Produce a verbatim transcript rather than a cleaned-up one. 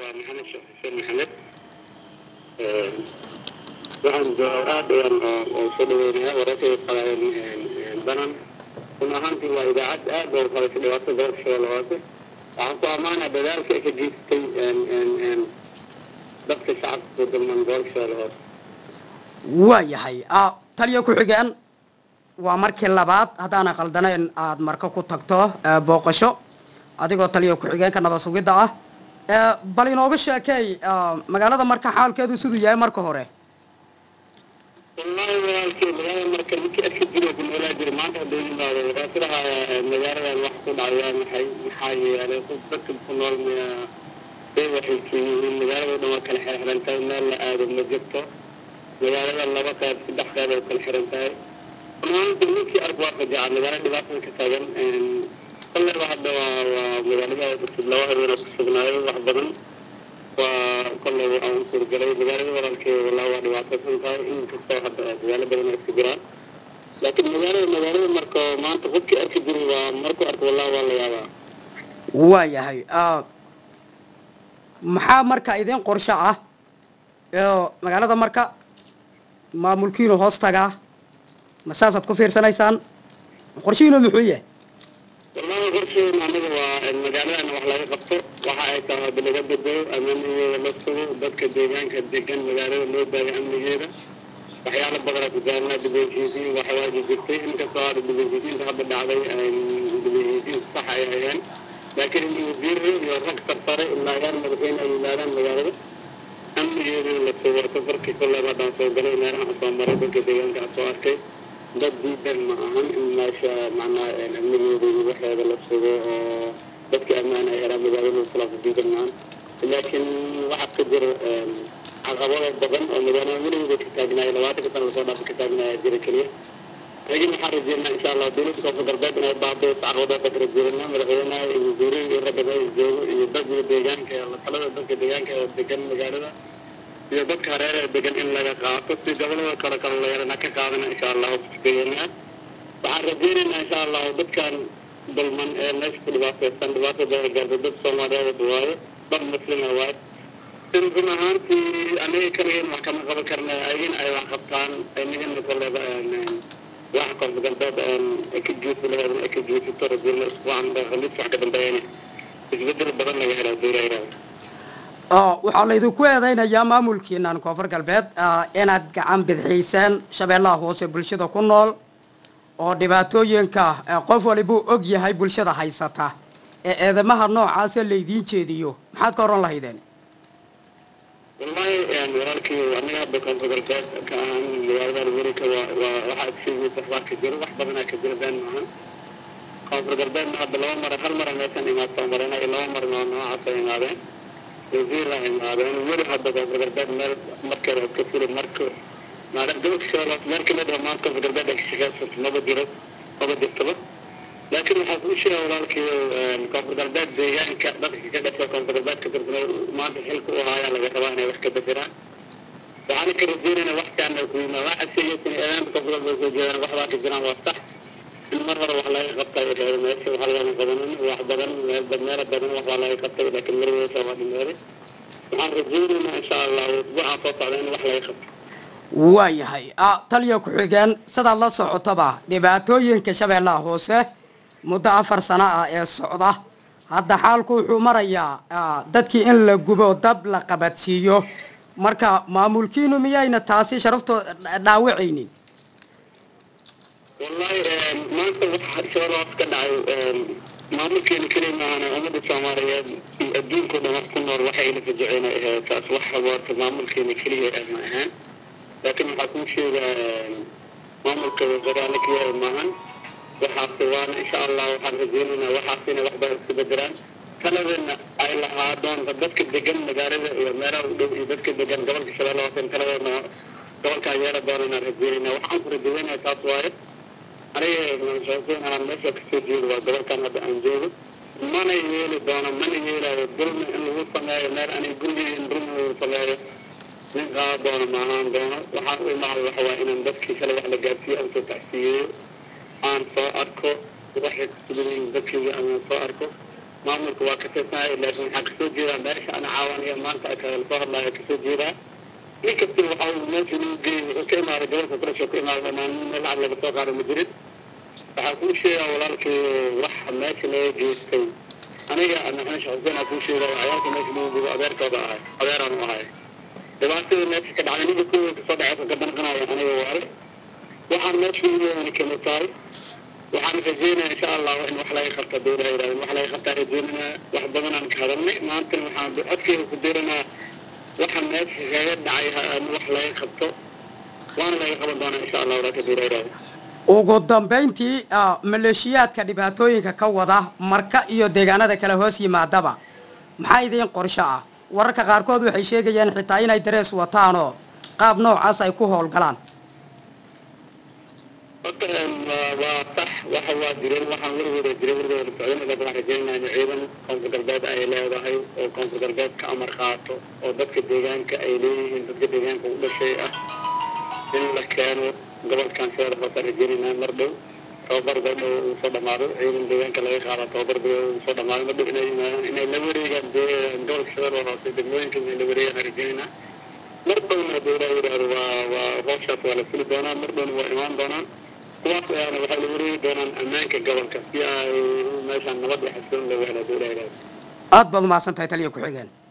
محمد حسين محمد waxaan aad ayaan soo dhaweynaya wararka banan run ahaantii waa idaacad aad oo kale ka dhawaato gobolka shabeellaha waxaan ku ammaanaa dadaalka ay ka geystay dadka shacabka dulman gobolka shabeellaha waa yahay taliya ku xigeen waa markii labaad haddaan qaldanayn aad marka ku tagto booqasho adigoo taliya ku xigeenka nabad sugidda ah bal inooga sheekay magaalada marka xaalkeedu siduu yahay marka hore والله والله magaalada marka midkii arki jiray bilaa jir maanta hadii yimaado raasiraha magaalada wax ku dhacaya maxay maxaa yeelay dadka ku nool ee waxay keeneen magaalada dhan kala xirxirantahay meel la aado ma jirto magaalada laba qayb saddex qayb oo kala xirantahay maanta midkii arki waa rajaa magaalada dhibaatada ka taagan kollayba hadda waa magaalada laba habeen oo ku sugnaayo wax badan وكل يوم سرقلي مجال ورالك والله واحد واحد سنتاي إن كسر حتى مجال بدنا نسجلان لكن مجال مجال مركو ما أنت خد كأكيد ومركو أرك والله والله يا وايا هاي آه محا مركا إذن قرشة آه مجال هذا مركا ما ملكينه هاستجا مساسة كفير سنايسان قرشينه محوية والله قرشي ما نجوا المجال أنا وحلا يقطع وحايته بالجد أمامي لصقه بدك الديجان كالديجان مجاله لو بيع أمنيجا وحيال بقرة تجارنا دبيجيزي وحواجز جبتي إنك صار دبيجيزي ذهب الدعوي دبيجيزي صح يعني لكن المدير يرك تطرق إلا كان مرتين أي مالان مجاله أمنيجا لصقه تفرق كل ما دعسوا بلي نرى أصلا مرة بدك الديجان كأسوار كي ضد جدا معهم إن شاء معنا أمنيجا وحيال لصقه dadka amaana ay helaan magaalada salaada diidan laakiin waxa ka jira caqabado badan oo magaalada weligeed ka taagnaa labaatan ka sano soo dhaaf ka taagnaa jira kaliya ayaan waxaan rajeynayaa insha Allah dawladda soo garbaad inay baabdo caqabadaha ka jirana madaxweynaha iyo wasiirada iyo ragga joogo iyo dadka deegaanka la talada dadka deegaanka ee degan magaalada iyo dadka hareeraha degan in laga qaato si gobolada kale kale la yarana ka qaadana insha Allah waxaan rajeynayaa insha Allah dadkan بالمن الناس في الوقت الوقت ده جاب ضد صوماليا ودواء ضد مسلم الوقت تنظم هان في أمريكا كمان محكمة قبل كرنا أين أي واحد كان أينهم نقول له واحد كان بقلب أكيد جوت له أكيد جوت ترى زي الأسبوع عنده خليت واحد من بينه إيش بدل بدل ما يهرب دورة يهرب آه وحلا إذا كوي هذين أيام ممكن أن كفر قلبت آه أنا عم بدحيسان شبه الله هو سبلشة كنول oo dhibaatooyinka qof waliba og yahay bulshada haysata ee eedamaha noocaas la idin jeediyo maxaad ka oran lahaydeen والله يعني ورالك أنا بكون في البيت كان لهذا الوريك وواحد فيه تحوار كبير واحد من كبير بين معهم كان في البيت هذا لو مرة هل مرة مثلا ما تمرنا إلا مرة ما عصينا هذا وزير هذا وير هذا في البيت مر مركز كثير مركز ما عندك شغلة مركز هذا مركز في البيت الشغل ما بديره ما بديره لكن حقوش ورالك كان في البيت يعني كذا كذا كان في البيت كثير ما بحلك وهاي على جوانه وحكي بفران وأنا كرزين أنا وقت عن الكويمة واحد سيجي أنا بقبل الزوجين واحد الجنان وافتح المرة وحلا يقطع الماشي وحلا يقطعون واحد بدن بدنا بدن وحلا يقطع لكن مرة سوا بالمرة وعن رزين إن شاء الله وأسبوع صوت علينا وحلا يقطع waayahay taliya ku xigeen sida la socotaba dhibaatooyinka shabeellaha hoose muddo afar sano ah ee socda hadda xaalku wuxuu marayaa dadkii in la gubo dab la qabadsiiyo marka maamulkiinu miyayna taasi sharafto dhaawacaynin والله ما أنت شغلات كده maamulkeena kaliya maahan ummadda Soomaaliyeed adduunka dhan ku nool waxay la fajaceen taas waxa waa maamulkeena kaliya ma ahan laakiin waxa ku sheegaa maamulka waddanka kaliya maahan waxa fiican insha Allah waxaan rajaynaynaa waxaasina wax badan isku bedelaan taladana ay lahaadaan dadka degan magaalada iyo meelaha u dhow iyo dadka degan gobolka Shabeellaha Hoose taladana gobolka ayaa doonana rajaynaynaa waxaan ku rajaynaynaa taas waaye أنا من شايفين أنا ماشي كثير وقبل كان هذا أنجيل ما نيجي دونا ما نيجي له دون إنه هو صناعي نار أنا يقول لي إن دون هو صناعي من قاعد دونا معهم دونا وحاول مع الحوائي إن بس كي خلوا على جالسي أو تحسيه عن صاركو واحد تقولين ذكي أنا صاركو maamulka waa ka tirsanay laakiin waxaan kasoo jeedaa meesha ana caawanaya maanta kala soo hadlaya kasoo jeedaa nin kasta waxa uu meesha lagu geeyey wuxuu ka imaaday gobolka kurasho ka imaaday dhammaan meel lacag laga soo qaado ma jirin waxaa kuu sheegaa walaalkii waxa meesha laga geystay aniga maxamed xuseen aa kuu sheegaa ciyaalka meesha lagu gubo adeerkooda ahay adeeraan u ahay dhibaatada meesha ka dhacday ninka kuwa kasoo dhacaysa ka danqanaya aniga waale waxaan meesha ugu yeedan kamid tahay waxaan rajeynaya insha allah in wax laga qabta dowlaha yidhahdeen wax laga qabtaa rajeynana wax badan aan ka hadalnay maantana waxaan codkeeda ku diranaa waxa meesha kaga dhacay wax laga qabto waana laga qaban doonaa insha allah walaalka dowlaha yidhahdeen ugu dambeyntii maleeshiyaadka dhibaatooyinka ka wada marka iyo deegaanada kale hoos yimaadaba maxaa idiin qorsho ah wararka qaarkood waxay sheegayaan xitaa inay darees wataan oo qaab noocaas ay ku howlgalaan waa sax waxa waa jireen waxaan warwada jiray warwada socdana laakiin waxaan rajeynayaa in ciidan koonfur galbeed ay leedahay oo koonfur galbeed ka amar qaato oo dadka deegaanka ay leeyihiin dadka deegaanka u dhashay ah in la keeno gobolkan sida hoose rajeynayna mar dhow tababar ba dhow uu soo dhamaado ciidan deegaanka laga qaado tababar ba uu soo dhamaado mar dhow inay inay la wareegaan gobolka sida hoose degmooyinka inay la wareegaan rajeynayna mar dhowna dowlaha yidhaahdo waa waa howshaas waa la fuli doonaa mar dhowna waa imaan doonaan kuwaas ayaana waxay la wareegi doonaan ammaanka gobolka si ay meeshaan nabad iyo xasiloon looga helo dowlaha yidhaahdo aad baad umahadsan tahay taliya ku-xigeen